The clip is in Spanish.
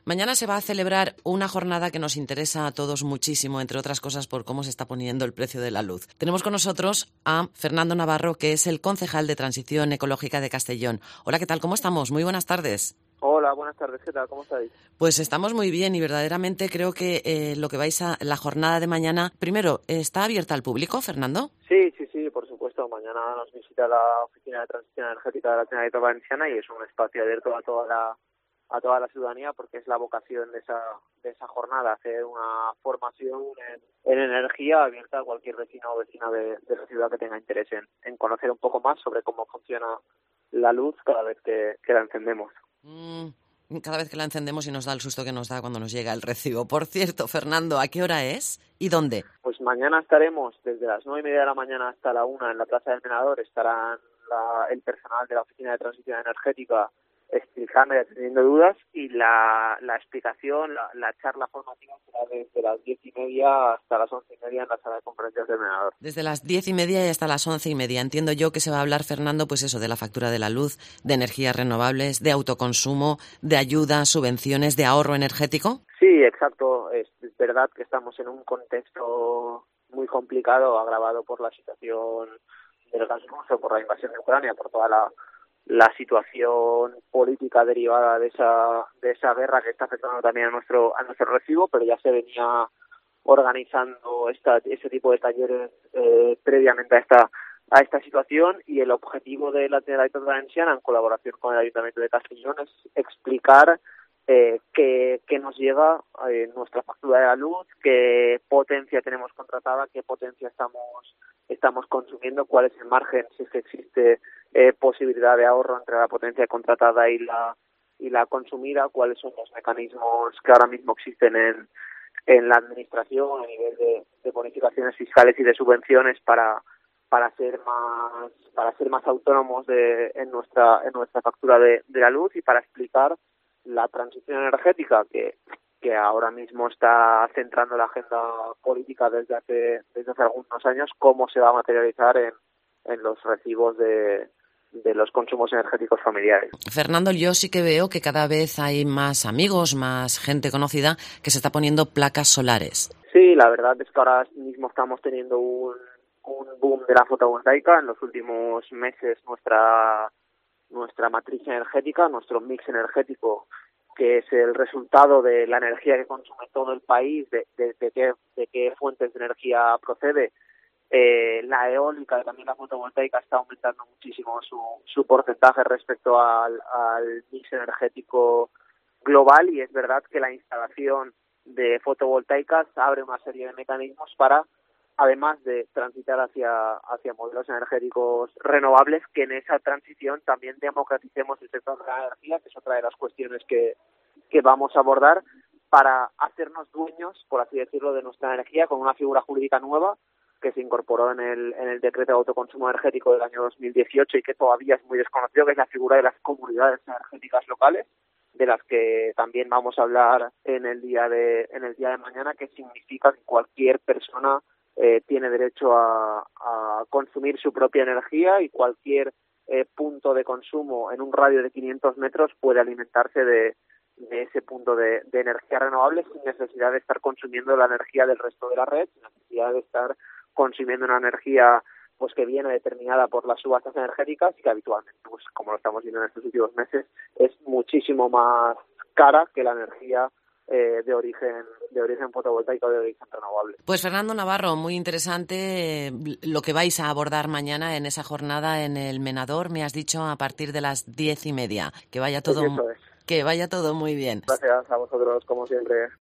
Mañana se va a celebrar una jornada que nos interesa a todos muchísimo, entre otras cosas por cómo se está poniendo el precio de la luz. Tenemos con nosotros a Fernando Navarro, que es el concejal de Transición Ecológica de Castellón. Hola, ¿qué tal? ¿Cómo estamos? Muy buenas tardes. Hola, buenas tardes. ¿Qué tal? ¿Cómo estáis? Pues estamos muy bien y verdaderamente creo que lo que vais a la jornada de mañana, primero, ¿está abierta al público, Fernando? Sí, por supuesto. Mañana nos visita la Oficina de Transición Energética de la Generalitat Valenciana y es un espacio abierto a toda la ciudadanía porque es la vocación de esa jornada, hacer una formación en energía abierta a cualquier vecino o vecina de la ciudad que tenga interés en conocer un poco más sobre cómo funciona la luz cada vez que la encendemos. Cada vez que la encendemos y nos da el susto que nos da cuando nos llega el recibo. Por cierto, Fernando, ¿a qué hora es y dónde? Pues mañana estaremos desde las 9:30 de la mañana hasta la 1 en la Plaza del Menador. Estarán el personal de la Oficina de Transición Energética explicando y atendiendo dudas, y la explicación, la charla formativa será desde las 10:30 hasta las 11:30 en la sala de conferencias del Menador. Desde las 10:30 y hasta las 11:30. Entiendo yo que se va a hablar, Fernando, pues eso, de la factura de la luz, de energías renovables, de autoconsumo, de ayuda, subvenciones, de ahorro energético. Sí, exacto. Es verdad que estamos en un contexto muy complicado, agravado por la situación del gas ruso, por la invasión de Ucrania, por toda la situación política derivada de esa guerra que está afectando también a nuestro recibo, pero ya se venía organizando ese tipo de talleres previamente a esta situación, y el objetivo de la Generalitat Valenciana, en colaboración con el Ayuntamiento de Castellón, es explicar qué nos llega nuestra factura de la luz, qué potencia tenemos contratada, qué potencia estamos consumiendo, cuál es el margen, si es que existe posibilidad de ahorro entre la potencia contratada y la consumida, cuáles son los mecanismos que ahora mismo existen en la administración a nivel de bonificaciones fiscales y de subvenciones para ser más autónomos en nuestra factura de la luz, y para explicar la transición energética que ahora mismo está centrando la agenda política desde hace algunos años, cómo se va a materializar en los recibos de los consumos energéticos familiares. Fernando, yo sí que veo que cada vez hay más amigos, más gente conocida que se está poniendo placas solares. Sí, la verdad es que ahora mismo estamos teniendo un boom de la fotovoltaica. En los últimos meses nuestra matriz energética, nuestro mix energético, que es el resultado de la energía que consume todo el país, de qué fuentes de energía procede, la eólica y también la fotovoltaica está aumentando muchísimo su porcentaje respecto al mix energético global, y es verdad que la instalación de fotovoltaicas abre una serie de mecanismos para, además de transitar hacia modelos energéticos renovables, que en esa transición también democraticemos el sector de la energía, que es otra de las cuestiones que vamos a abordar, para hacernos dueños, por así decirlo, de nuestra energía, con una figura jurídica nueva que se incorporó en el decreto de autoconsumo energético del año 2018 y que todavía es muy desconocido, que es la figura de las comunidades energéticas locales, de las que también vamos a hablar en el día de mañana, que significa que cualquier persona tiene derecho a consumir su propia energía, y cualquier punto de consumo en un radio de 500 metros puede alimentarse de ese punto de energía renovable sin necesidad de estar consumiendo la energía del resto de la red, sin necesidad de estar consumiendo una energía pues que viene determinada por las subastas energéticas y que habitualmente, pues como lo estamos viendo en estos últimos meses, es muchísimo más cara que la energía de origen fotovoltaico, de origen renovable. Pues Fernando Navarro, muy interesante lo que vais a abordar mañana en esa jornada en el Menador. Me has dicho a partir de las 10:30. Que vaya todo, Eso es. que vaya todo muy bien. Gracias a vosotros, como siempre.